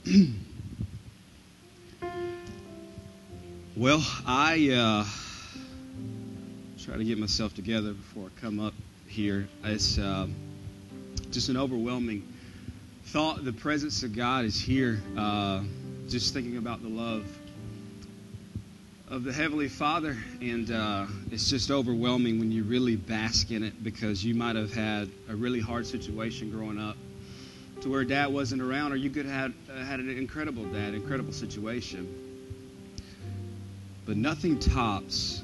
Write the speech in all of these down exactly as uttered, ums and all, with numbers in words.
Well, I uh, try to get myself together before I come up here. It's uh, just an overwhelming thought. The presence of God is here. Uh, just thinking about the love of the Heavenly Father, and uh, it's just overwhelming when you really bask in it, because you might have had a really hard situation growing up to where dad wasn't around, or you could have had, uh, had an incredible dad, incredible situation. But nothing tops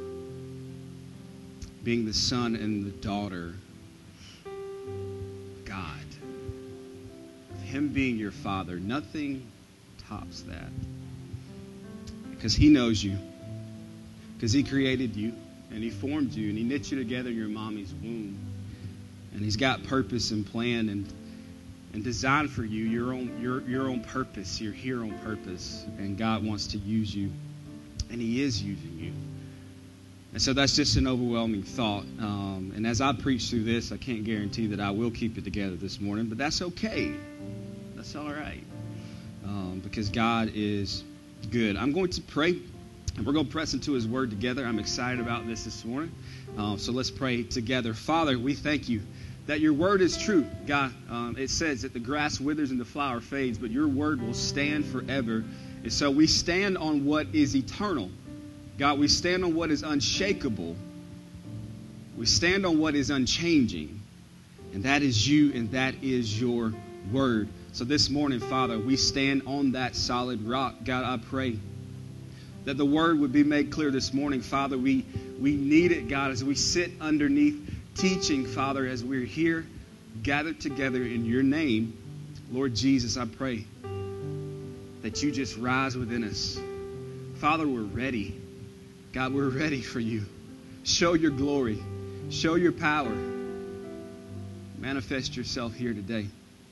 being the son and the daughter of God. Him being your father, nothing tops that. Because he knows you. Because he created you, and he formed you, and he knit you together in your mommy's womb. And he's got purpose and plan and and design for you, your own your your own purpose. You're here on purpose, and God wants to use you, and he is using you. And so that's just an overwhelming thought. Um, and as I preach through this, I can't guarantee that I will keep it together this morning, but that's okay. That's all right, um, because God is good. I'm going to pray, and we're going to press into his word together. I'm excited about this this morning. Uh, so let's pray together. Father, we thank you that your word is true. God, um, it says that the grass withers and the flower fades, but your word will stand forever. And so we stand on what is eternal. God, we stand on what is unshakable. We stand on what is unchanging. And that is you, and that is your word. So this morning, Father, we stand on that solid rock. God, I pray that the word would be made clear this morning. Father, we, we need it, God, as we sit underneath teaching, Father, as we're here gathered together in your name. Lord Jesus, I pray that you just rise within us. Father, we're ready. God, we're ready for you. Show your glory. Show your power. Manifest yourself here today.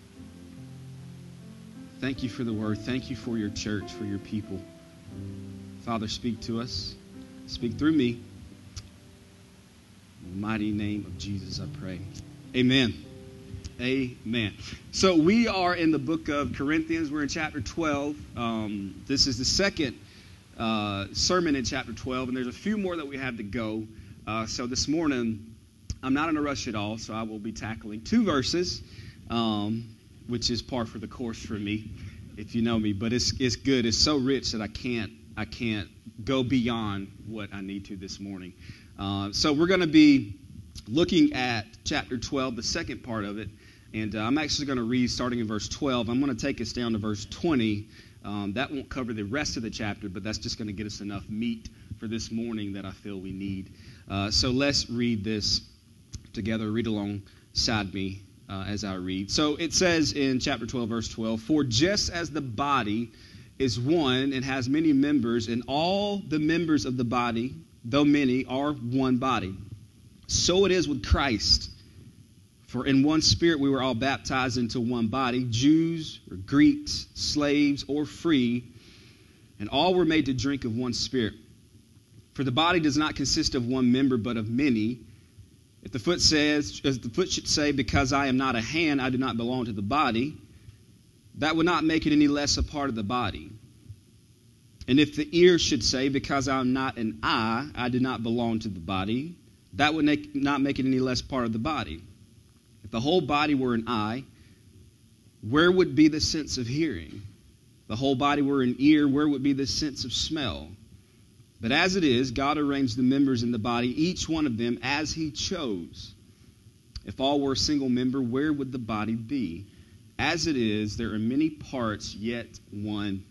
Thank you for the word. Thank you for your church, for your people. Father, speak to us. Speak through me. In the mighty name of Jesus, I pray. Amen. Amen. So we are in the book of Corinthians. We're in chapter twelve. Um, this is the second uh, sermon in chapter twelve, and there's a few more that we have to go. Uh, so this morning, I'm not in a rush at all, so I will be tackling two verses, um, which is par for the course for me, if you know me. But it's it's good. It's so rich that I can't I can't go beyond what I need to this morning. Uh, so we're going to be looking at chapter twelve, the second part of it. And uh, I'm actually going to read starting in verse twelve. I'm going to take us down to verse twenty. Um, that won't cover the rest of the chapter, but that's just going to get us enough meat for this morning that I feel we need. Uh, so let's read this together. Read alongside me uh, as I read. So it says in chapter twelve, verse twelve, "For just as the body is one and has many members, and all the members of the body, though many, are one body, so it is with Christ. For in one Spirit we were all baptized into one body, Jews or Greeks, slaves or free, and all were made to drink of one Spirit. For the body does not consist of one member, but of many. If the foot says, as the foot should say, because I am not a hand, I do not belong to the body, that would not make it any less a part of the body. And if the ear should say, because I am not an eye, I do not belong to the body, that would make, not make it any less part of the body. If the whole body were an eye, where would be the sense of hearing? If the whole body were an ear, where would be the sense of smell? But as it is, God arranged the members in the body, each one of them as he chose. If all were a single member, where would the body be? As it is, there are many parts, yet one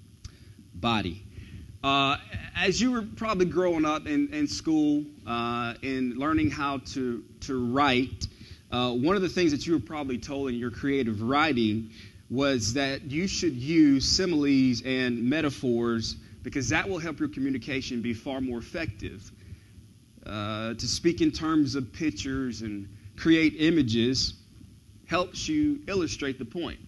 body." Uh, as you were probably growing up in, in school uh, and learning how to, to write, uh, one of the things that you were probably told in your creative writing was that you should use similes and metaphors, because that will help your communication be far more effective. Uh, to speak in terms of pictures and create images helps you illustrate the point.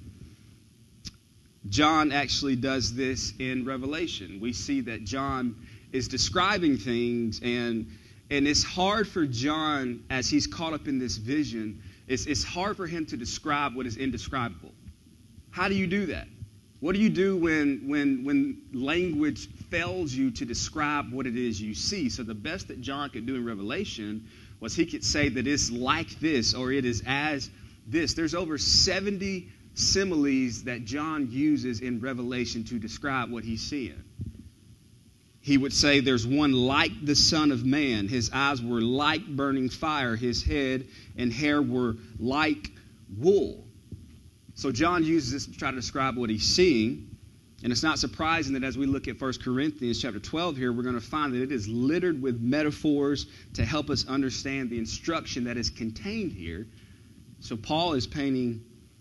John actually does this in Revelation. We see that John is describing things, and and it's hard for John, as he's caught up in this vision, it's, it's hard for him to describe what is indescribable. How do you do that? What do you do when, when, when language fails you to describe what it is you see? So the best that John could do in Revelation was he could say that it's like this or it is as this. There's over seventy similes that John uses in Revelation to describe what he's seeing. He would say there's one like the Son of Man. His eyes were like burning fire. His head and hair were like wool. So John uses this to try to describe what he's seeing. And it's not surprising that as we look at First Corinthians chapter twelve here, we're going to find that it is littered with metaphors to help us understand the instruction that is contained here. So Paul is painting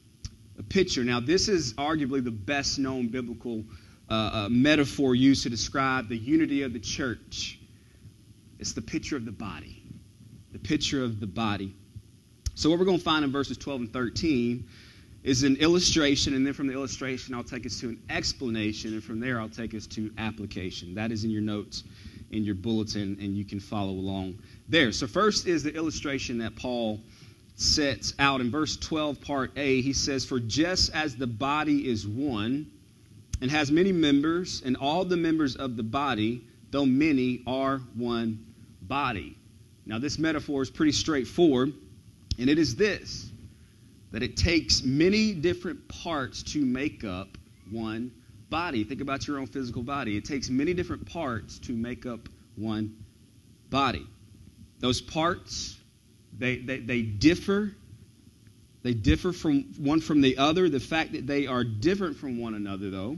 a picture. Now, this is arguably the best known biblical uh, uh, metaphor used to describe the unity of the church. It's the picture of the body. The picture of the body. So what we're going to find in verses twelve and thirteen is an illustration, and then from the illustration I'll take us to an explanation, and from there I'll take us to application. That is in your notes, in your bulletin, and you can follow along there. So first is the illustration that Paul sets out in verse twelve, part A. He says, "For just as the body is one and has many members, and all the members of the body, though many, are one body." Now this metaphor is pretty straightforward, and it is this: that it takes many different parts to make up one body. Think about your own physical body. It takes many different parts to make up one body. Those parts, they, they, they differ. They differ from one from the other. The fact that they are different from one another, though,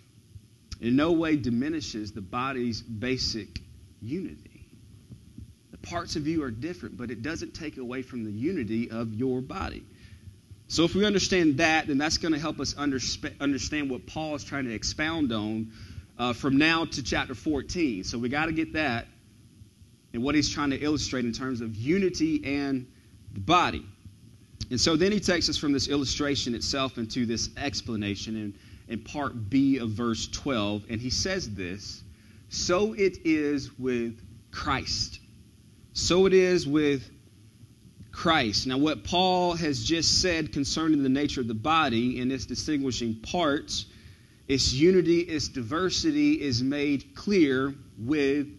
in no way diminishes the body's basic unity. The parts of you are different, but it doesn't take away from the unity of your body. So if we understand that, then that's going to help us undersp- understand what Paul is trying to expound on uh, from now to chapter fourteen. So we got to get that and what he's trying to illustrate in terms of unity and the body. And so then he takes us from this illustration itself into this explanation in, in part B of verse twelve. And he says this: "So it is with Christ." So it is with Christ. Now, what Paul has just said concerning the nature of the body and its distinguishing parts, its unity, its diversity is made clear with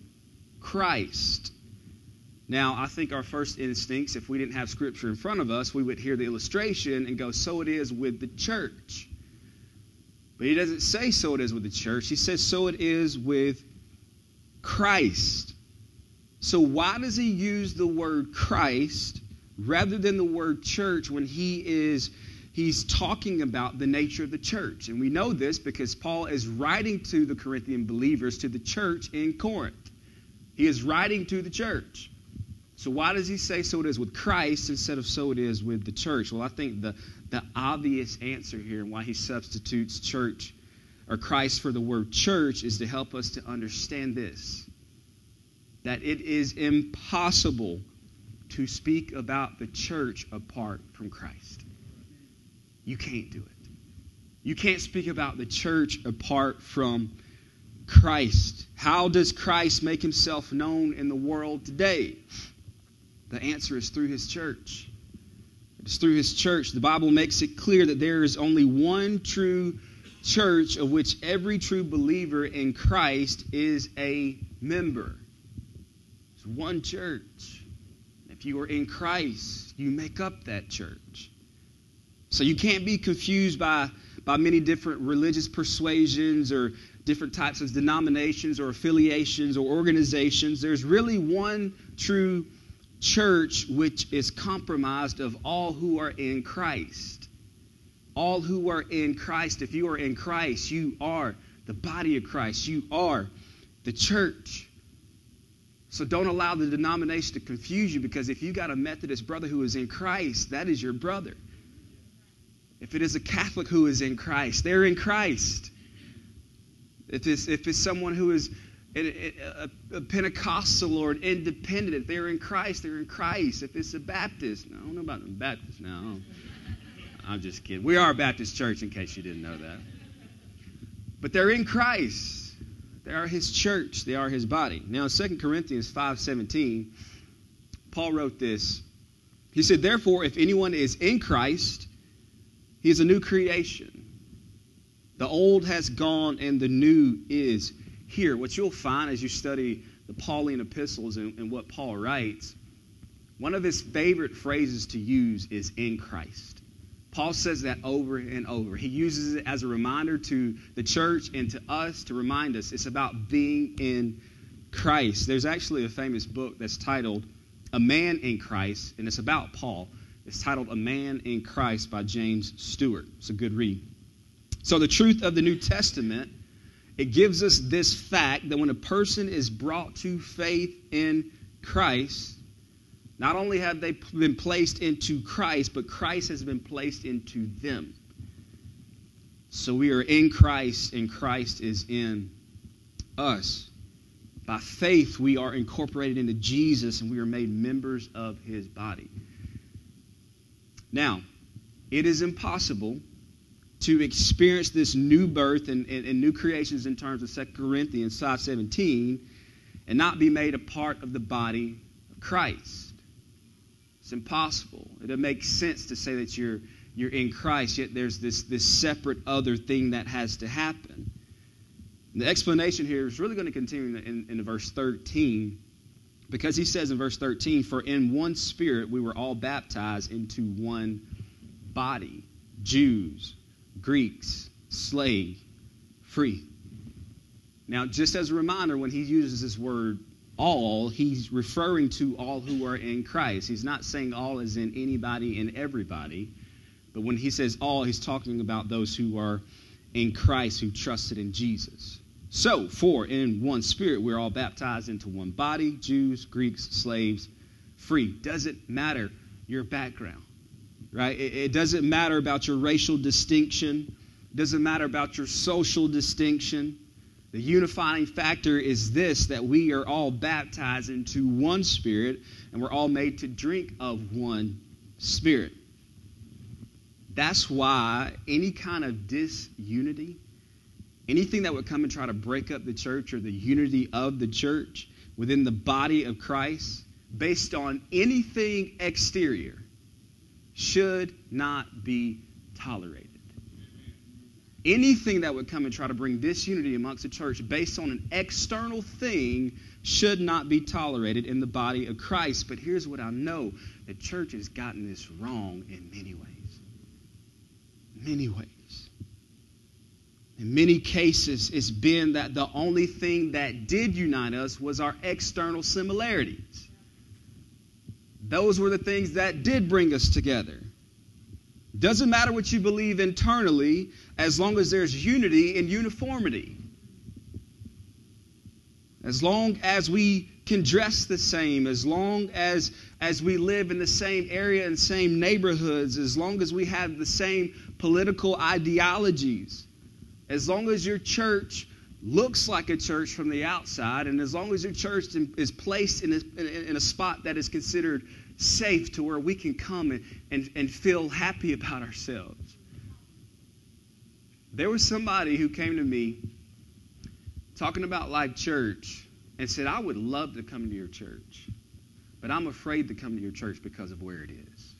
Christ. Now, I think our first instincts, if we didn't have Scripture in front of us, we would hear the illustration and go, so it is with the church. But he doesn't say so it is with the church. He says so it is with Christ. So why does he use the word Christ rather than the word church when he is he's talking about the nature of the church? And we know this because Paul is writing to the Corinthian believers, to the church in Corinth. He is writing to the church. So why does he say so it is with Christ instead of so it is with the church? Well, I think the, the obvious answer here and why he substitutes church or Christ for the word church is to help us to understand this: that it is impossible to speak about the church apart from Christ. You can't do it. You can't speak about the church apart from Christ. How does Christ make himself known in the world today? The answer is through his church. It's through his church. The Bible makes it clear that there is only one true church of which every true believer in Christ is a member. It's one church. If you are in Christ, you make up that church. So you can't be confused by, by many different religious persuasions or different types of denominations or affiliations or organizations. There's really one true church which is comprised of all who are in Christ. All who are in Christ. If you are in Christ, you are the body of Christ. You are the church. So don't allow the denomination to confuse you, because if you got a Methodist brother who is in Christ, that is your brother. If it is a Catholic who is in Christ, they're in Christ. If it's, if it's someone who is a, a, a Pentecostal or an independent, if they're in Christ, they're in Christ. If it's a Baptist, no, I don't know about the Baptist now. I'm just kidding. We are a Baptist church, in case you didn't know that. But they're in Christ. They are his church. They are his body. Now, in Second Corinthians five seventeen, Paul wrote this. He said, "Therefore, if anyone is in Christ, he is a new creation. The old has gone and the new is here. What you'll find as you study the Pauline epistles and, and what Paul writes, one of his favorite phrases to use is in Christ. Paul says that over and over. He uses it as a reminder to the church and to us to remind us it's about being in Christ. There's actually a famous book that's titled A Man in Christ, and it's about Paul. It's titled A Man in Christ by James Stewart. It's a good read. So the truth of the New Testament, it gives us this fact that when a person is brought to faith in Christ, not only have they been placed into Christ, but Christ has been placed into them. So we are in Christ, and Christ is in us. By faith, we are incorporated into Jesus, and we are made members of his body. Now, it is impossible to experience this new birth and, and, and new creations in terms of Second Corinthians five seventeen and not be made a part of the body of Christ. It's impossible. It makes sense to say that you're you're in Christ, yet there's this, this separate other thing that has to happen. And the explanation here is really going to continue in, in, in verse thirteen, because he says in verse thirteen, for in one Spirit we were all baptized into one body, Jews, Greeks, slave, free. Now, just as a reminder, when he uses this word all, he's referring to all who are in Christ. He's not saying all as in anybody and everybody, but when he says all, he's talking about those who are in Christ, who trusted in Jesus. So, for in one Spirit we're all baptized into one body, Jews, Greeks, slaves, free. Doesn't matter your background. Right? It, it doesn't matter about your racial distinction. It doesn't matter about your social distinction. The unifying factor is this, that we are all baptized into one Spirit, and we're all made to drink of one Spirit. That's why any kind of disunity, anything that would come and try to break up the church or the unity of the church within the body of Christ, based on anything exterior, should not be tolerated. Anything that would come and try to bring disunity amongst the church based on an external thing should not be tolerated in the body of Christ. But here's what I know. The church has gotten this wrong in many ways. Many ways. In many cases, it's been that the only thing that did unite us was our external similarities. Those were the things that did bring us together. Doesn't matter what you believe internally, as long as there's unity and uniformity. As long as we can dress the same, as long as, as we live in the same area and same neighborhoods, as long as we have the same political ideologies, as long as your church looks like a church from the outside, and as long as your church is placed in a, in a spot that is considered safe to where we can come and, and, and feel happy about ourselves. There was somebody who came to me talking about Life Church and said, I would love to come to your church, but I'm afraid to come to your church because of where it is.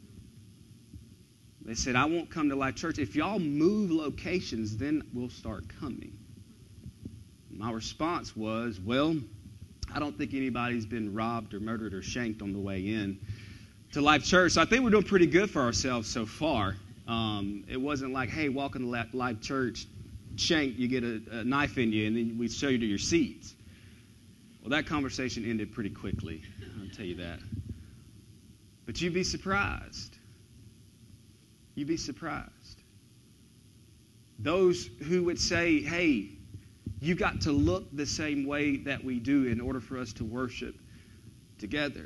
They said, I won't come to Life Church. If y'all move locations, then we'll start coming. My response was, well, I don't think anybody's been robbed or murdered or shanked on the way in to Life Church. So I think we're doing pretty good for ourselves so far. Um, it wasn't like, hey, welcome to Life Church, shanked, you get a, a knife in you, and then we show you to your seats. Well, that conversation ended pretty quickly, I'll tell you that. But you'd be surprised. You'd be surprised. Those who would say, hey, you got to look the same way that we do in order for us to worship together.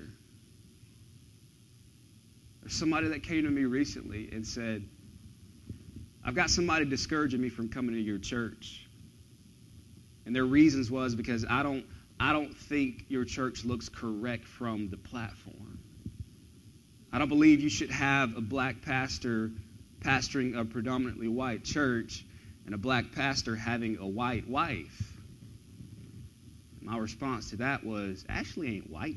There's somebody that came to me recently and said, I've got somebody discouraging me from coming to your church. And their reasons was because I don't, I don't think your church looks correct from the platform. I don't believe you should have a black pastor pastoring a predominantly white church and a black pastor having a white wife. My response to that was, Ashley ain't white.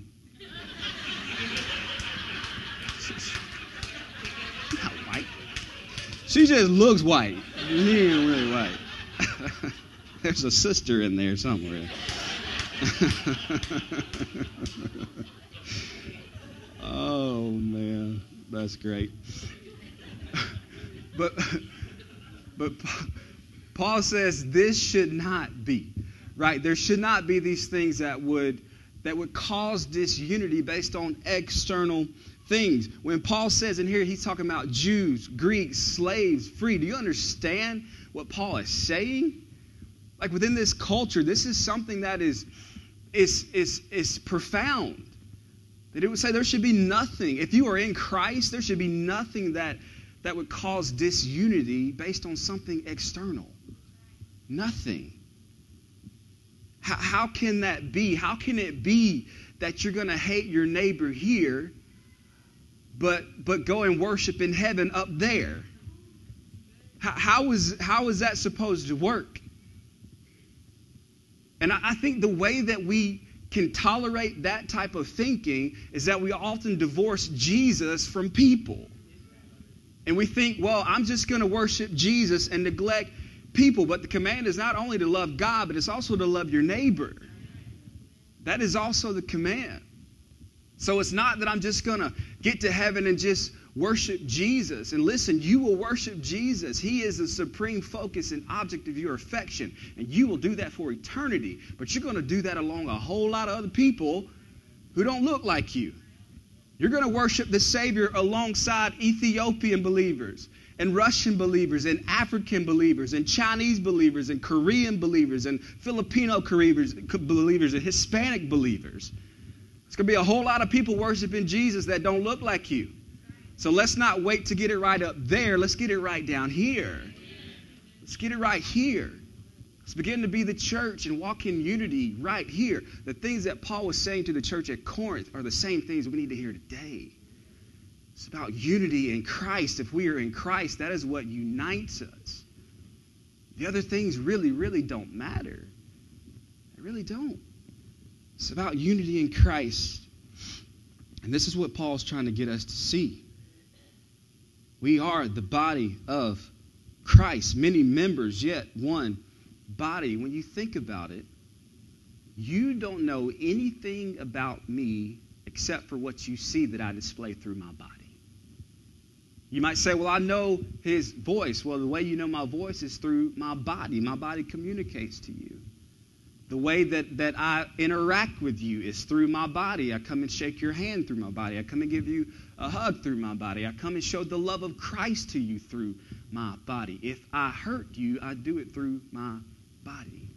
She's not white. She just looks white. She ain't really white. There's a sister in there somewhere. Oh, man. That's great. But, but Paul says this should not be, right? There should not be these things that would that would cause disunity based on external things. When Paul says in here, he's talking about Jews, Greeks, slaves, free. Do you understand what Paul is saying? Like within this culture, this is something that is, is, is, is profound. That it would say there should be nothing. If you are in Christ, there should be nothing that, that would cause disunity based on something external. Nothing. How, how can that be? How can it be that you're going to hate your neighbor here, but but go and worship in heaven up there? How, how is how is that supposed to work? And I, I think the way that we can tolerate that type of thinking is that we often divorce Jesus from people. And we think, well, I'm just going to worship Jesus and neglect people. But the command is not only to love God, but it's also to love your neighbor. That is also the command. So it's not that I'm just going to get to heaven and just worship Jesus. And listen, you will worship Jesus. He is the supreme focus and object of your affection. And you will do that for eternity. But you're going to do that along a whole lot of other people who don't look like you. You're going to worship the Savior alongside Ethiopian believers and Russian believers and African believers and Chinese believers and Korean believers and Filipino believers and Hispanic believers. It's going to be a whole lot of people worshiping Jesus that don't look like you. So let's not wait to get it right up there. Let's get it right down here. Let's get it right here. Let's begin to be the church and walk in unity right here. The things that Paul was saying to the church at Corinth are the same things we need to hear today. It's about unity in Christ. If we are in Christ, that is what unites us. The other things really, really don't matter. They really don't. It's about unity in Christ. And this is what Paul's trying to get us to see. We are the body of Christ. Many members, yet one body. When you think about it, you don't know anything about me except for what you see that I display through my body. You might say, well, I know his voice. Well, the way you know my voice is through my body. My body communicates to you. The way that, that I interact with you is through my body. I come and shake your hand through my body. I come and give you a hug through my body. I come and show the love of Christ to you through my body. If I hurt you, I do it through my body.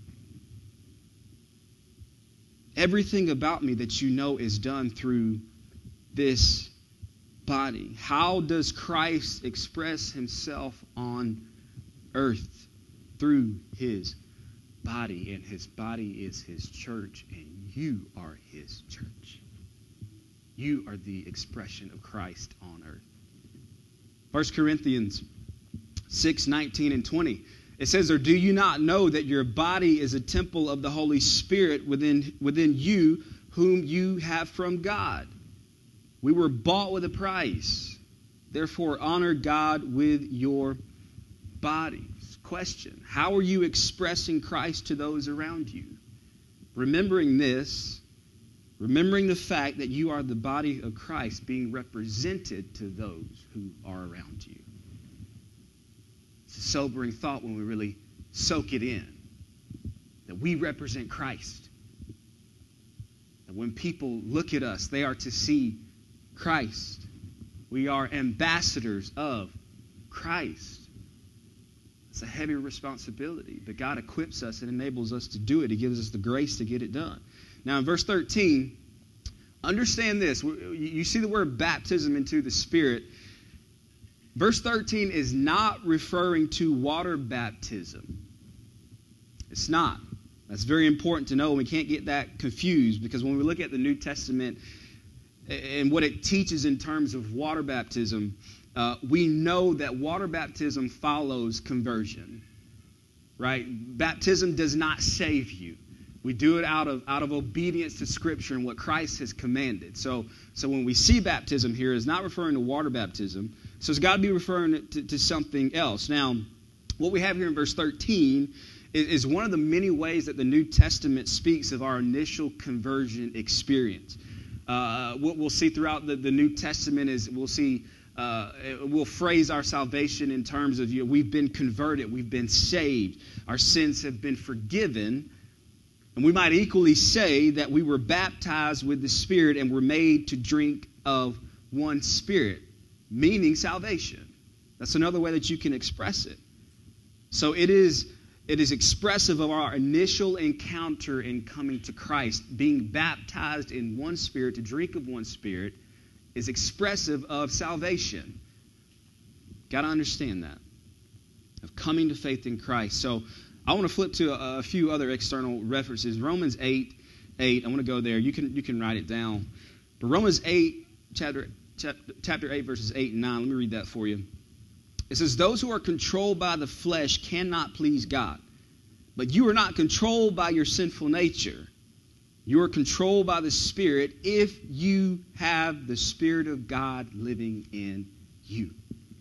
Everything about me that you know is done through this body. How does Christ express himself on earth? Through his body, and his body is his church, and you are his church. You are the expression of Christ on earth. First Corinthians six, nineteen and twenty. It says, or do you not know that your body is a temple of the Holy Spirit within, within you, whom you have from God? We were bought with a price. Therefore, honor God with your bodies. Question, how are you expressing Christ to those around you? Remembering this, remembering the fact that you are the body of Christ being represented to those who are around you. It's a sobering thought when we really soak it in. That we represent Christ. And when people look at us, they are to see Christ. We are ambassadors of Christ. It's a heavy responsibility, but God equips us and enables us to do it. He gives us the grace to get it done. Now in verse thirteen, understand this. You see the word baptism into the Spirit. Verse thirteen is not referring to water baptism. It's not. That's very important to know. We can't get that confused, because when we look at the New Testament and what it teaches in terms of water baptism, uh, we know that water baptism follows conversion. Right? Baptism does not save you. We do it out of out of obedience to Scripture and what Christ has commanded. So, so when we see baptism here, it's not referring to water baptism. So it's got to be referring to, to something else. Now, what we have here in verse thirteen is, is one of the many ways that the New Testament speaks of our initial conversion experience. Uh, what we'll see throughout the, the New Testament is we'll see, uh, we'll phrase our salvation in terms of, you know, we've been converted, we've been saved, our sins have been forgiven. And we might equally say that we were baptized with the Spirit and were made to drink of one Spirit, meaning salvation. That's another way that you can express it. So it is, it is expressive of our initial encounter in coming to Christ. Being baptized in one Spirit, to drink of one Spirit, is expressive of salvation. Got to understand that. Of coming to faith in Christ. So I want to flip to a, a few other external references. Romans eight, eight. I want to go there. You can you can write it down. But Romans eight, chapter chapter, chapter eight, verses eight and nine. Let me read that for you. It says, "Those who are controlled by the flesh cannot please God, but you are not controlled by your sinful nature. You are controlled by the Spirit if you have the Spirit of God living in you.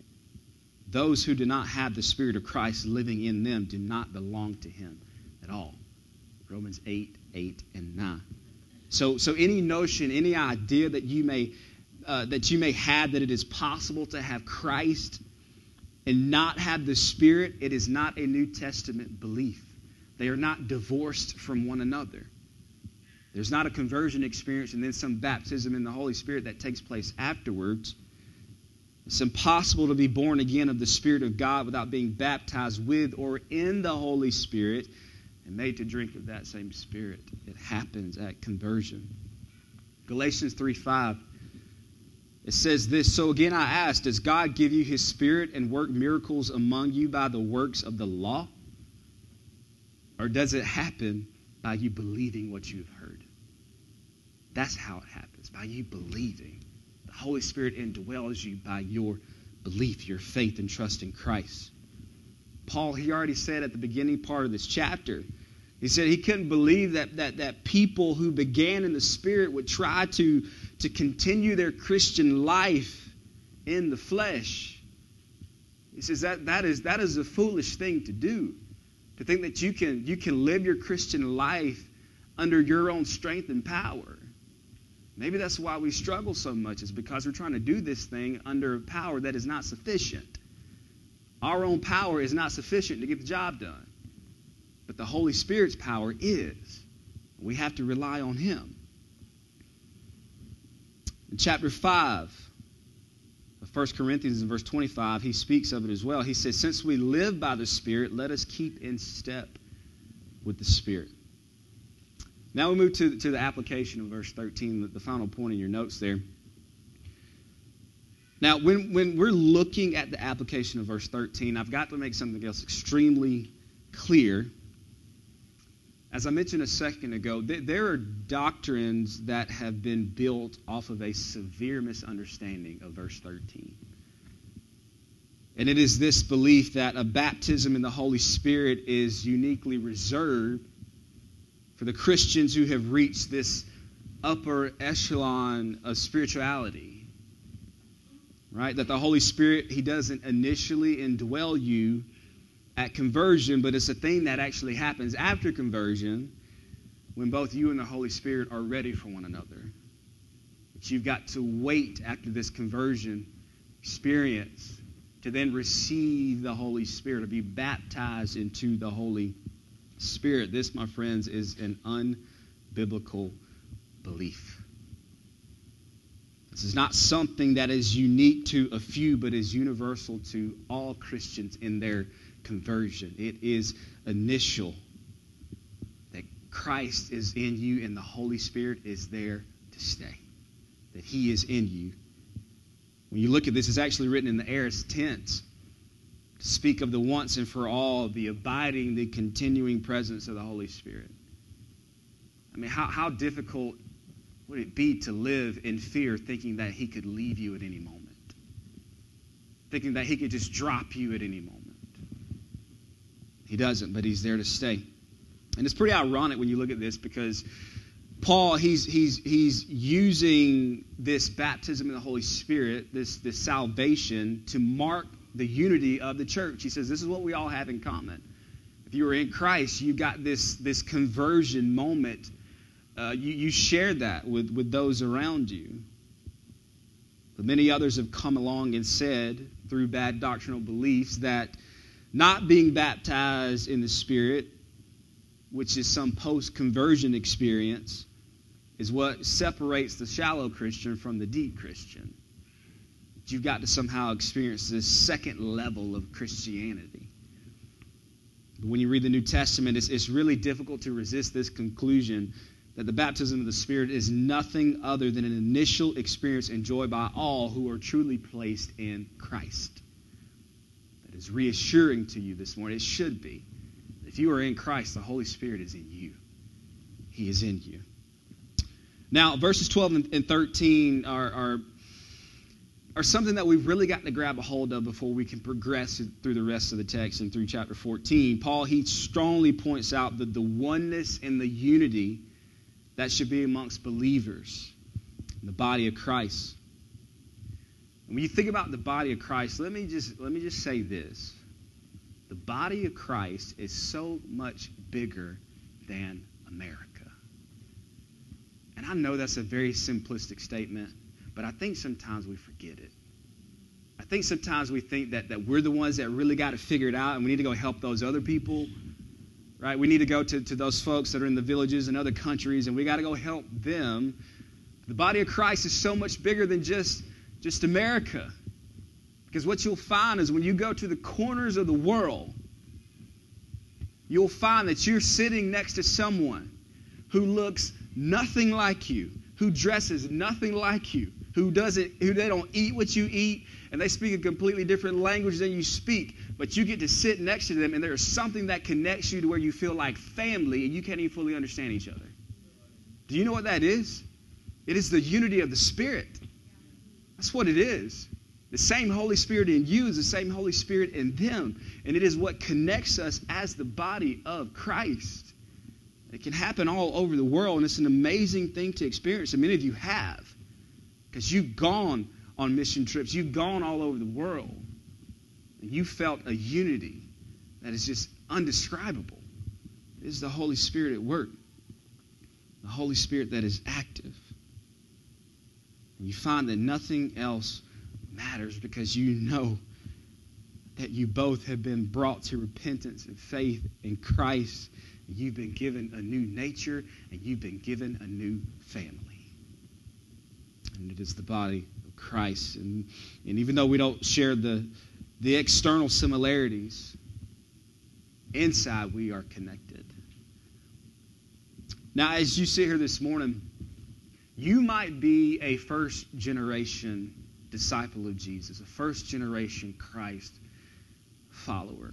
Those who do not have the Spirit of Christ living in them do not belong to Him at all." Romans eight, eight, and nine. So, so any notion, any idea that you may uh, that you may have that it is possible to have Christ and not have the Spirit, it is not a New Testament belief. They are not divorced from one another. There's not a conversion experience and then some baptism in the Holy Spirit that takes place afterwards. It's impossible to be born again of the Spirit of God without being baptized with or in the Holy Spirit and made to drink of that same Spirit. It happens at conversion. Galatians three five. It says this, "So again I ask, does God give you His Spirit and work miracles among you by the works of the law? Or does it happen by you believing what you've heard?" That's how it happens, by you believing. The Holy Spirit indwells you by your belief, your faith and trust in Christ. Paul, he already said at the beginning part of this chapter, he said he couldn't believe that that, that people who began in the Spirit would try to, to continue their Christian life in the flesh. He says that, that is that is a foolish thing to do. To think that you can you can live your Christian life under your own strength and power. Maybe that's why we struggle so much, is because we're trying to do this thing under power that is not sufficient. Our own power is not sufficient to get the job done. But the Holy Spirit's power is. We have to rely on Him. In chapter five of First Corinthians, in verse twenty-five, he speaks of it as well. He says, "Since we live by the Spirit, let us keep in step with the Spirit." Now we move to, to the application of verse thirteen, the, the final point in your notes there. Now, when, when we're looking at the application of verse thirteen, I've got to make something else extremely clear. As I mentioned a second ago, th- there are doctrines that have been built off of a severe misunderstanding of verse thirteen. And it is this belief that a baptism in the Holy Spirit is uniquely reserved for the Christians who have reached this upper echelon of spirituality. Right? That the Holy Spirit, He doesn't initially indwell you at conversion, but it's a thing that actually happens after conversion when both you and the Holy Spirit are ready for one another. But you've got to wait after this conversion experience to then receive the Holy Spirit, to be baptized into the Holy Spirit. This, my friends, is an unbiblical belief. This is not something that is unique to a few, but is universal to all Christians in their conversion. It is initial. That Christ is in you and the Holy Spirit is there to stay. That He is in you. When you look at this, it's actually written in the aorist tense to speak of the once and for all, the abiding, the continuing presence of the Holy Spirit. I mean, how, how difficult would it be to live in fear thinking that He could leave you at any moment? Thinking that He could just drop you at any moment. He doesn't, but He's there to stay. And it's pretty ironic when you look at this, because Paul, he's he's he's using this baptism in the Holy Spirit, this, this salvation, to mark the unity of the church. He says this is what we all have in common. If you are in Christ, you got this, this conversion moment. Uh, you, you share that with, with those around you. But many others have come along and said, through bad doctrinal beliefs, that not being baptized in the Spirit, which is some post-conversion experience, is what separates the shallow Christian from the deep Christian. You've got to somehow experience this second level of Christianity. But when you read the New Testament, it's, it's really difficult to resist this conclusion that the baptism of the Spirit is nothing other than an initial experience enjoyed by all who are truly placed in Christ. That is reassuring to you this morning. It should be. If you are in Christ, the Holy Spirit is in you. He is in you. Now, verses twelve and thirteen are, are, are something that we've really got to grab a hold of before we can progress through the rest of the text and through chapter fourteen. Paul, he strongly points out that the oneness and the unity that should be amongst believers in the body of Christ. And when you think about the body of Christ, let me just let me just say this. The body of Christ is so much bigger than America. And I know that's a very simplistic statement, but I think sometimes we forget it. I think sometimes we think that, that we're the ones that really got to figure it out, and we need to go help those other people, right? We need to go to, to those folks that are in the villages and other countries, and we got to go help them. The body of Christ is so much bigger than just, just America. Because what you'll find is when you go to the corners of the world, you'll find that you're sitting next to someone who looks nothing like you, who dresses nothing like you, who doesn't, who they don't eat what you eat, and they speak a completely different language than you speak. But you get to sit next to them, and there is something that connects you to where you feel like family, and you can't even fully understand each other. Do you know what that is? It is the unity of the Spirit. That's what it is. The same Holy Spirit in you is the same Holy Spirit in them. And it is what connects us as the body of Christ. It can happen all over the world, and it's an amazing thing to experience. And many of you have, because you've gone on mission trips. You've gone all over the world. And you felt a unity that is just undescribable. It is the Holy Spirit at work. The Holy Spirit that is active. And you find that nothing else matters because you know that you both have been brought to repentance and faith in Christ. And you've been given a new nature, and you've been given a new family. And it is the body of Christ. And, and even though we don't share the, the external similarities, inside we are connected. Now, as you sit here this morning, you might be a first-generation disciple of Jesus, a first-generation Christ follower.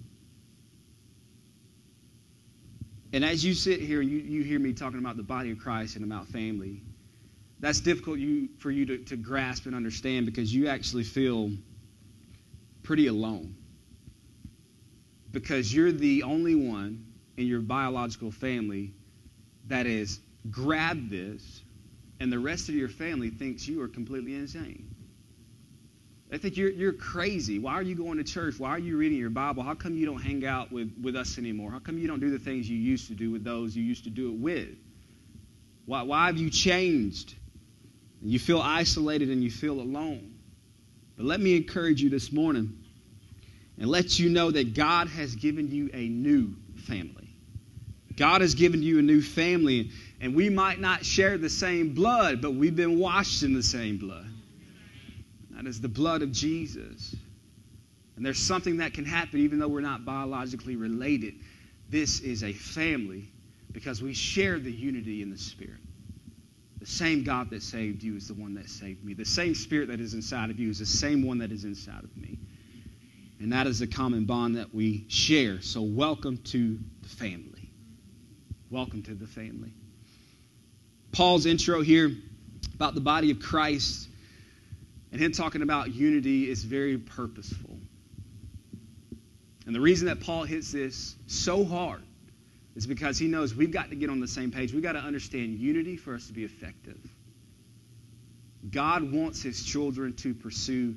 And as you sit here and you, you hear me talking about the body of Christ and about family, that's difficult you, for you to, to grasp and understand because you actually feel pretty alone. Because you're the only one in your biological family that has grabbed this, and the rest of your family thinks you are completely insane. They think you're, you're crazy. Why are you going to church? Why are you reading your Bible? How come you don't hang out with, with us anymore? How come you don't do the things you used to do with those you used to do it with? Why, why have you changed? And you feel isolated and you feel alone. But let me encourage you this morning and let you know that God has given you a new family. God has given you a new family, and we might not share the same blood, but we've been washed in the same blood. That is the blood of Jesus. And there's something that can happen even though we're not biologically related. This is a family because we share the unity in the Spirit. The same God that saved you is the one that saved me. The same Spirit that is inside of you is the same one that is inside of me. And that is a common bond that we share. So welcome to the family. Welcome to the family. Paul's intro here about the body of Christ and him talking about unity is very purposeful. And the reason that Paul hits this so hard is because he knows we've got to get on the same page. We've got to understand unity for us to be effective. God wants his children to pursue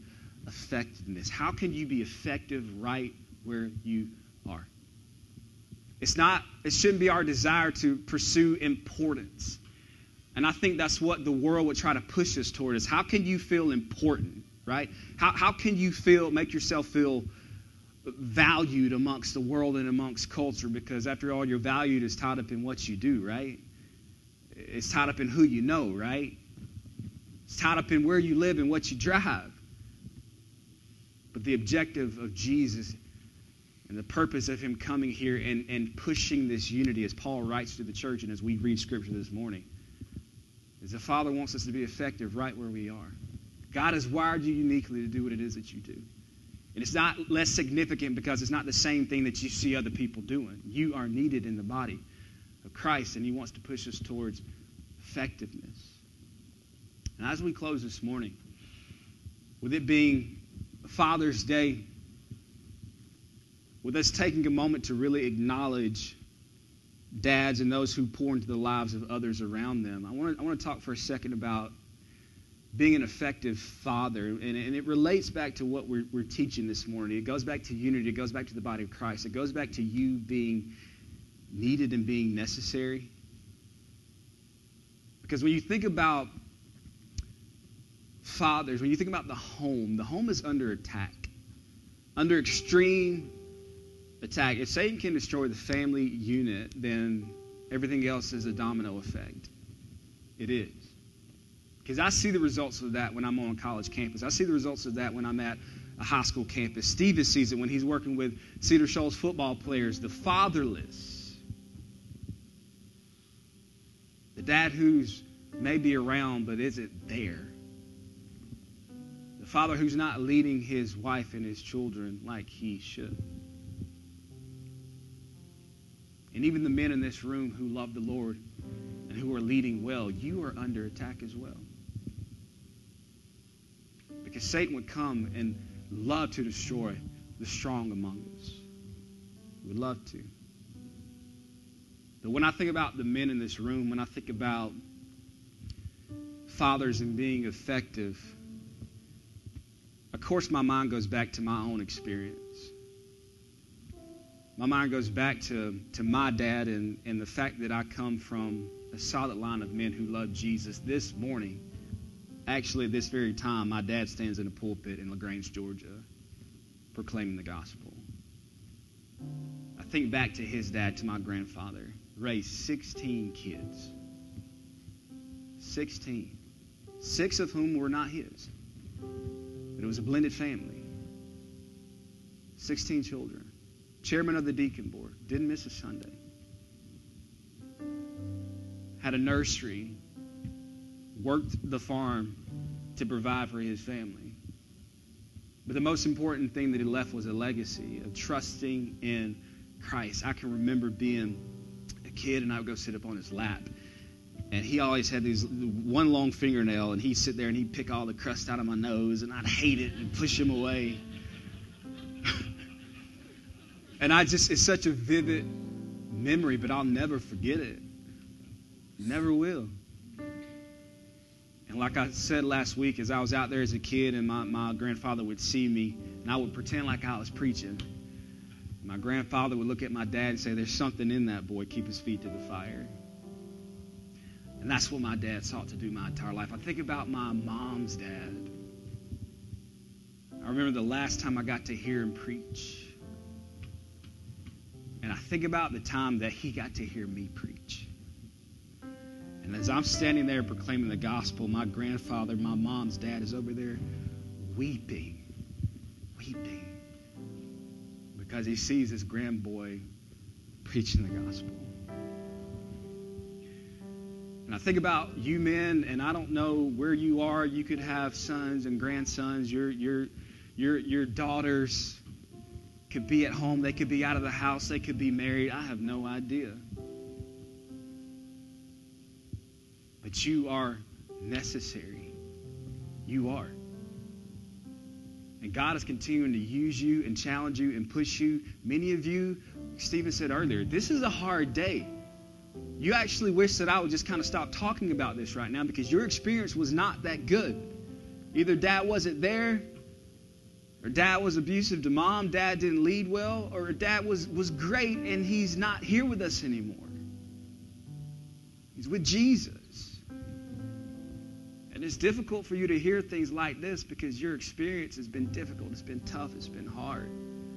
effectiveness. How can you be effective right where you are? It's not, it shouldn't be our desire to pursue importance. And I think that's what the world would try to push us toward is how can you feel important, right? How, how can you feel, make yourself feel valued amongst the world and amongst culture? Because after all, your value is tied up in what you do, right? It's tied up in who you know, right? It's tied up in where you live and what you drive. But the objective of Jesus and the purpose of him coming here and, and pushing this unity, as Paul writes to the church and as we read Scripture this morning, is the Father wants us to be effective right where we are. God has wired you uniquely to do what it is that you do. And it's not less significant because it's not the same thing that you see other people doing. You are needed in the body of Christ, and he wants to push us towards effectiveness. And as we close this morning, with it being Father's Day, with us taking a moment to really acknowledge dads and those who pour into the lives of others around them, I want to, I want to talk for a second about being an effective father. And, and it relates back to what we're, we're teaching this morning. It goes back to unity. It goes back to the body of Christ. It goes back to you being needed and being necessary. Because when you think about fathers, when you think about the home, the home is under attack, under extreme attack. If Satan can destroy the family unit, then everything else is a domino effect. It is. Because I see the results of that when I'm on a college campus. I see the results of that when I'm at a high school campus. Stephen sees it when he's working with Cedar Shoals football players, the fatherless. The dad who's maybe around but isn't there. The father who's not leading his wife and his children like he should. And even the men in this room who love the Lord and who are leading well, you are under attack as well. Because Satan would come and love to destroy the strong among us. He would love to. But when I think about the men in this room, when I think about fathers and being effective, of course my mind goes back to my own experience. My mind goes back to, to my dad and, and the fact that I come from a solid line of men who love Jesus. This morning, actually at this very time, my dad stands in a pulpit in LaGrange, Georgia, proclaiming the gospel. I think back to his dad, to my grandfather, raised sixteen kids. sixteen. Six of whom were not his. But it was a blended family. sixteen children. Chairman of the deacon board. Didn't miss a Sunday. Had a nursery. Worked the farm to provide for his family. But the most important thing that he left was a legacy of trusting in Christ. I can remember being a kid and I would go sit up on his lap. And he always had these one long fingernail, and he'd sit there and he'd pick all the crust out of my nose, and I'd hate it and push him away. And I just, it's such a vivid memory, but I'll never forget it. Never will. And like I said last week, as I was out there as a kid and my, my grandfather would see me, and I would pretend like I was preaching. My grandfather would look at my dad and say, "There's something in that boy. Keep his feet to the fire." And that's what my dad sought to do my entire life. I think about my mom's dad. I remember the last time I got to hear him preach. And I think about the time that he got to hear me preach. And as I'm standing there proclaiming the gospel, my grandfather, my mom's dad, is over there weeping, weeping, because he sees his grandboy preaching the gospel. And I think about you men, and I don't know where you are. You could have sons and grandsons. Your your your your daughters could be at home. They could be out of the house. They could be married. I have no idea. But you are necessary. You are. And God is continuing to use you and challenge you and push you. Many of you, Stephen said earlier, this is a hard day. You actually wish that I would just kind of stop talking about this right now because your experience was not that good. Either dad wasn't there Or dad was abusive to mom, dad didn't lead well, or dad was, was great and he's not here with us anymore. He's with Jesus. And it's difficult for you to hear things like this because your experience has been difficult. It's been tough. It's been hard.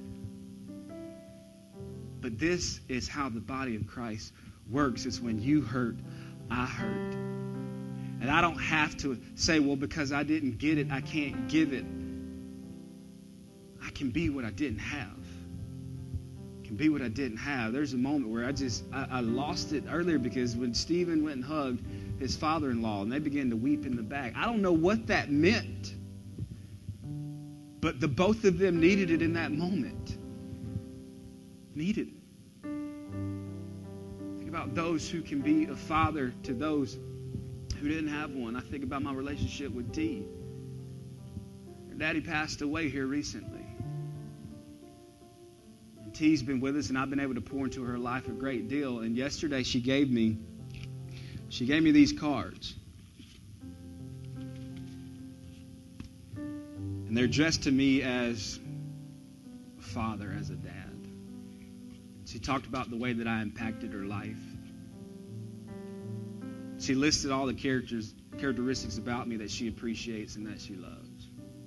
But this is how the body of Christ works. It's when you hurt, I hurt. And I don't have to say, well, because I didn't get it, I can't give it. I can be what I didn't have. I can be what I didn't have. There's a moment where I just, I, I lost it earlier because when Stephen went and hugged his father-in-law and they began to weep in the back. I don't know what that meant. But the both of them needed it in that moment. Needed it. Think about those who can be a father to those who didn't have one. I think about my relationship with Dee. Her daddy passed away here recently. And Tee's been with us, and I've been able to pour into her life a great deal. And yesterday she gave me, she gave me these cards. And they're addressed to me as a father, as a dad. She talked about the way that I impacted her life. She listed all the characters, characteristics about me that she appreciates and that she loves.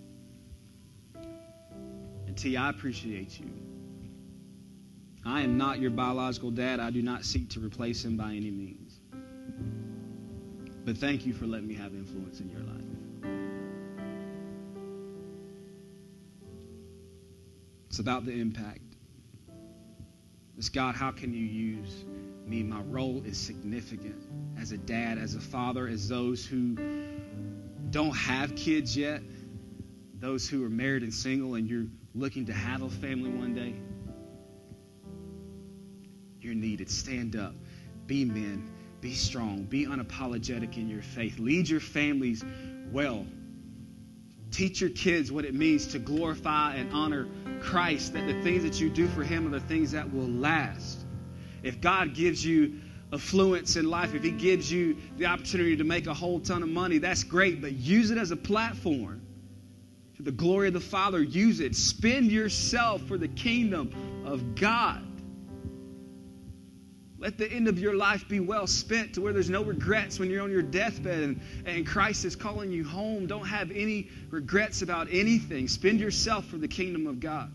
And T, I appreciate you. I am not your biological dad. I do not seek to replace him by any means. But thank you for letting me have influence in your life. It's about the impact. It's God, how can you use me? My role is significant as a dad, as a father, as those who don't have kids yet, those who are married and single and you're looking to have a family one day. You're needed. Stand up. Be men. Be strong. Be unapologetic in your faith. Lead your families well. Teach your kids what it means to glorify and honor Christ, that the things that you do for him are the things that will last. If God gives you affluence in life, if he gives you the opportunity to make a whole ton of money, that's great, but use it as a platform. For the glory of the Father, use it. Spend yourself for the kingdom of God. Let the end of your life be well spent to where there's no regrets when you're on your deathbed and, and Christ is calling you home. Don't have any regrets about anything. Spend yourself for the kingdom of God.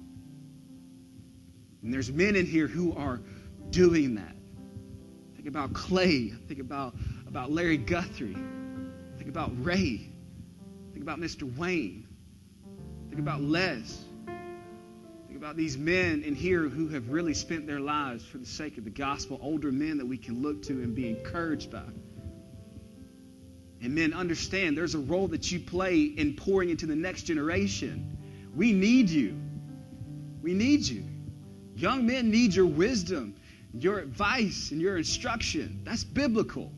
And there's men in here who are doing that. Think about Clay. Think about, about Larry Guthrie. Think about Ray. Think about Mister Wayne. Think about Les. Think about these men in here who have really spent their lives for the sake of the gospel. Older men that we can look to and be encouraged by. And men, understand there's a role that you play in pouring into the next generation. We need you. We need you. Young men need your wisdom, your advice, and your instruction. That's biblical.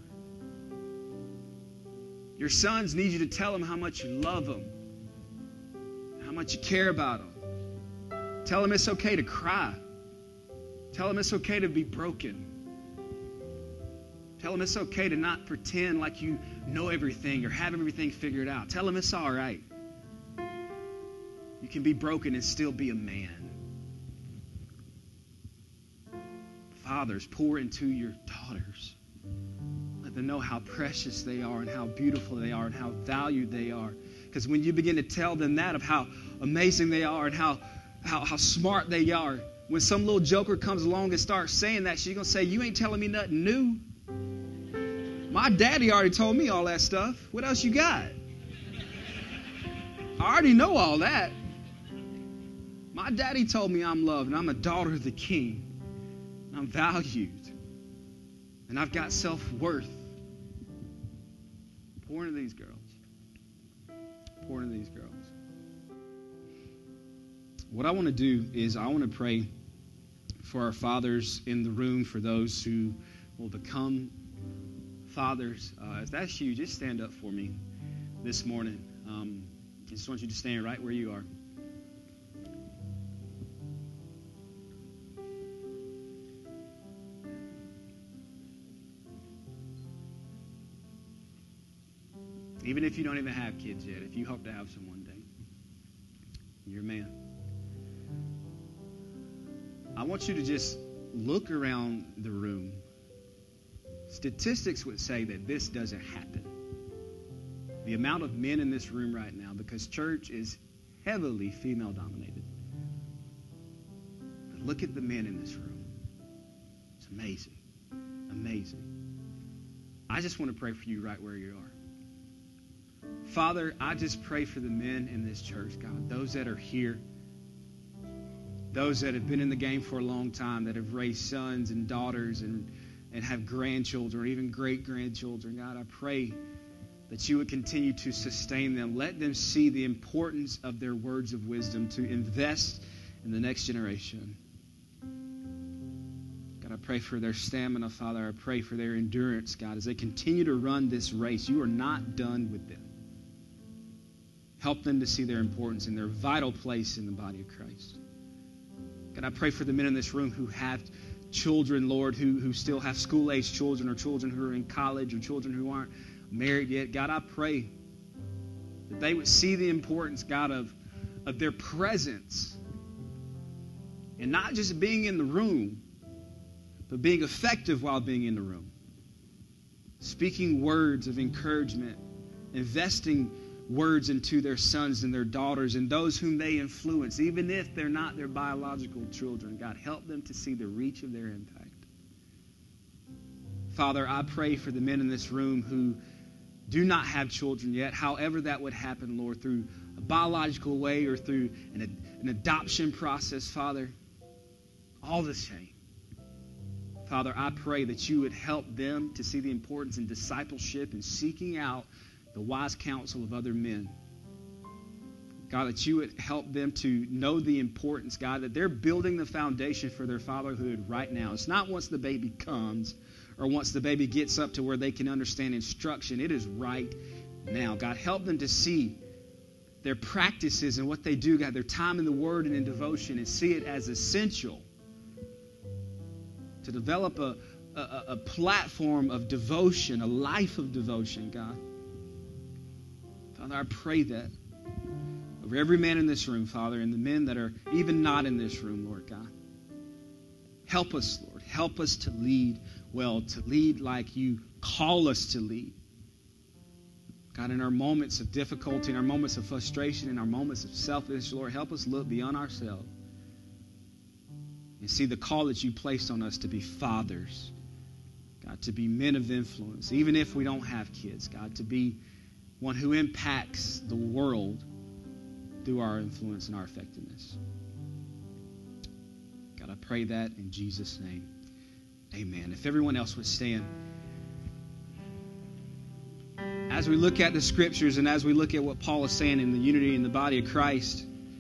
Your sons need you to tell them how much you love them, how much you care about them. Tell them it's okay to cry. Tell them it's okay to be broken. Tell them it's okay to not pretend like you know everything or have everything figured out. Tell them it's all right. You can be broken and still be a man. Fathers, pour into your daughters. Let them know how precious they are and how beautiful they are and how valued they are. Because when you begin to tell them that of how amazing they are and how How, how smart they are. When some little joker comes along and starts saying that, she's going to say, you ain't telling me nothing new. My daddy already told me all that stuff. What else you got? I already know all that. My daddy told me I'm loved and I'm a daughter of the King. And I'm valued. And I've got self-worth. Pour into these girls. Pour into these girls. What I want to do is I want to pray for our fathers in the room, for those who will become fathers. Uh, if that's you, just stand up for me this morning. Um, I just want you to stand right where you are. Even if you don't even have kids yet, if you hope to have some one day. You're a man. I want you to just look around the room. Statistics would say that this doesn't happen. The amount of men in this room right now, because church is heavily female dominated. But look at the men in this room. It's amazing. Amazing. I just want to pray for you right where you are. Father, I just pray for the men in this church, God, those that are here, those that have been in the game for a long time, that have raised sons and daughters and, and have grandchildren or even great-grandchildren. God, I pray that you would continue to sustain them. Let them see the importance of their words of wisdom to invest in the next generation. God, I pray for their stamina, Father. I pray for their endurance, God, as they continue to run this race. You are not done with them. Help them to see their importance and their vital place in the body of Christ. God, I pray for the men in this room who have children, Lord, who, who still have school-age children or children who are in college or children who aren't married yet. God, I pray that they would see the importance, God, of, of their presence and not just being in the room, but being effective while being in the room. Speaking words of encouragement, investing words into their sons and their daughters and those whom they influence, even if they're not their biological children. God, help them to see the reach of their impact. Father, I pray for the men in this room who do not have children yet, however that would happen, Lord, through a biological way or through an, an adoption process, Father, all the same. Father, I pray that you would help them to see the importance in discipleship and seeking out the wise counsel of other men. God, that you would help them to know the importance, God, that they're building the foundation for their fatherhood right now. It's not once the baby comes or once the baby gets up to where they can understand instruction. It is right now. God, help them to see their practices and what they do, God, their time in the Word and in devotion, and see it as essential to develop a, a, a platform of devotion, a life of devotion, God. Father, I pray that over every man in this room, Father, and the men that are even not in this room, Lord God. Help us, Lord. Help us to lead well, to lead like you call us to lead. God, in our moments of difficulty, in our moments of frustration, in our moments of selfishness, Lord, help us look beyond ourselves and see the call that you placed on us to be fathers, God, to be men of influence, even if we don't have kids, God, to be one who impacts the world through our influence and our effectiveness. God, I pray that in Jesus' name. Amen. If everyone else would stand. As we look at the scriptures and as we look at what Paul is saying in the unity in the body of Christ,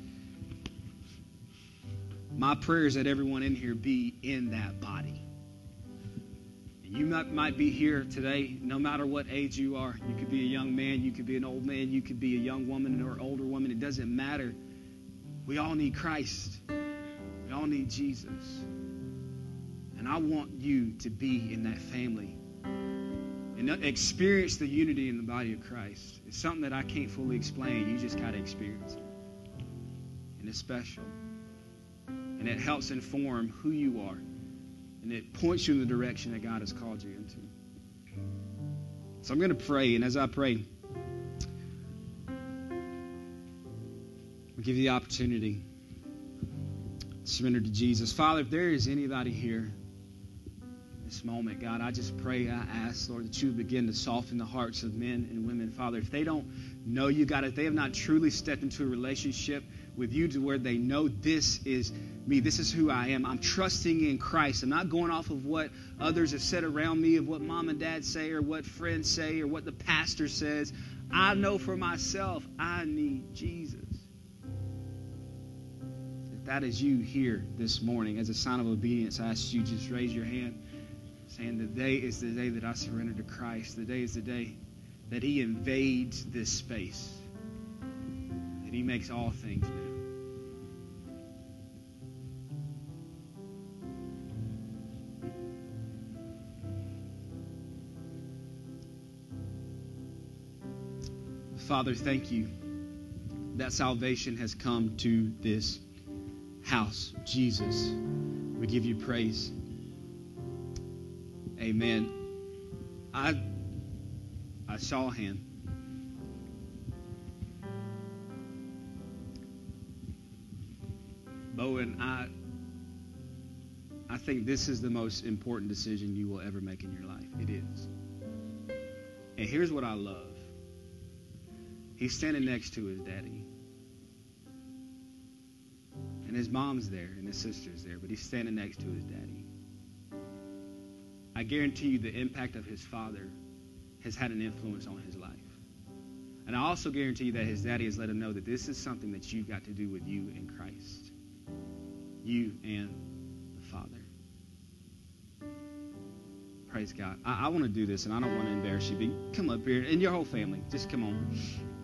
my prayer is that everyone in here be in that body. And you might, might be here today, no matter what age you are. You could be a young man, you could be an old man, you could be a young woman or an older woman. It doesn't matter. We all need Christ. We all need Jesus. And I want you to be in that family and experience the unity in the body of Christ. It's something that I can't fully explain. You just got to experience it. And it's special. And it helps inform who you are. And it points you in the direction that God has called you into. So I'm going to pray. And as I pray, I'll give you the opportunity to surrender to Jesus. Father, if there is anybody here this moment, God, I just pray, I ask, Lord, that you would begin to soften the hearts of men and women. Father, if they don't know you, God, if they have not truly stepped into a relationship with you to where they know this is me, this is who I am, I'm trusting in Christ. I'm not going off of what others have said around me, of what mom and dad say or what friends say or what the pastor says. I know for myself, I need Jesus. If that is you here this morning, as a sign of obedience, I ask you just raise your hand, saying the day is the day that I surrender to Christ. The day is the day that he invades this space, that he makes all things new. Father, thank you that salvation has come to this house. Jesus, we give you praise. Amen. I I saw a hand. Bowen, I I think this is the most important decision you will ever make in your life. It is. And here's what I love. He's standing next to his daddy. And his mom's there and his sister's there, but he's standing next to his daddy. I guarantee you the impact of his father has had an influence on his life. And I also guarantee you that his daddy has let him know that this is something that you've got to do with you in Christ. You and the Father. Praise God. I, I want to do this, and I don't want to embarrass you, but come up here, and your whole family. Just come on.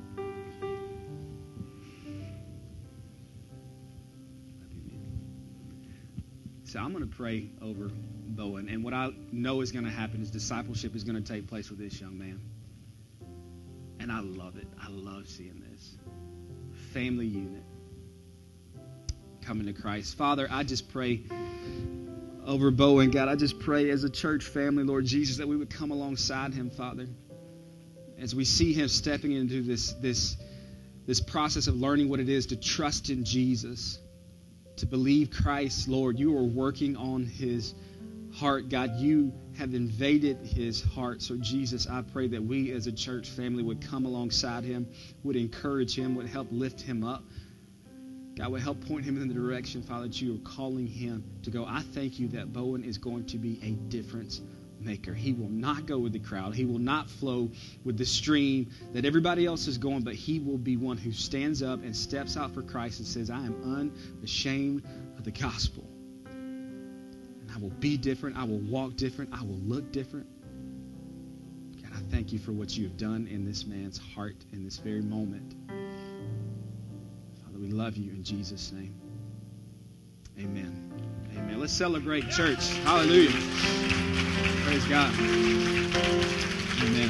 So I'm going to pray over Bowen, and what I know is going to happen is discipleship is going to take place with this young man. And I love it. I love seeing this. Family unit. Coming to Christ. Father, I just pray over Bowen, God. I just pray as a church family, Lord Jesus, that we would come alongside him, Father. As we see him stepping into this, this, this process of learning what it is to trust in Jesus, to believe Christ, Lord. You are working on his heart, God. You have invaded his heart. So, Jesus, I pray that we as a church family would come alongside him, would encourage him, would help lift him up. God, would help point him in the direction, Father, that you are calling him to go. I thank you that Bowen is going to be a difference maker. He will not go with the crowd. He will not flow with the stream that everybody else is going, but he will be one who stands up and steps out for Christ and says, I am unashamed of the gospel. And I will be different. I will walk different. I will look different. God, I thank you for what you have done in this man's heart in this very moment. Father, we love you in Jesus' name. Amen. Amen. Let's celebrate, church. Hallelujah. Praise God. Amen.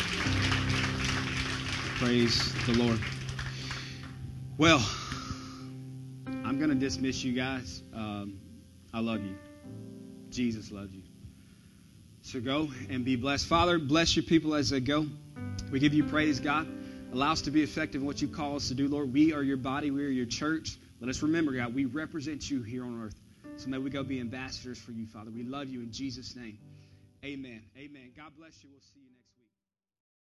Praise the Lord. Well, I'm going to dismiss you guys. Um, I love you. Jesus loves you. So go and be blessed. Father, bless your people as they go. We give you praise, God. Allow us to be effective in what you call us to do, Lord. We are your body. We are your church. Let us remember, God, we represent you here on earth. So may we go be ambassadors for you, Father. We love you in Jesus' name. Amen. Amen. God bless you. We'll see you next.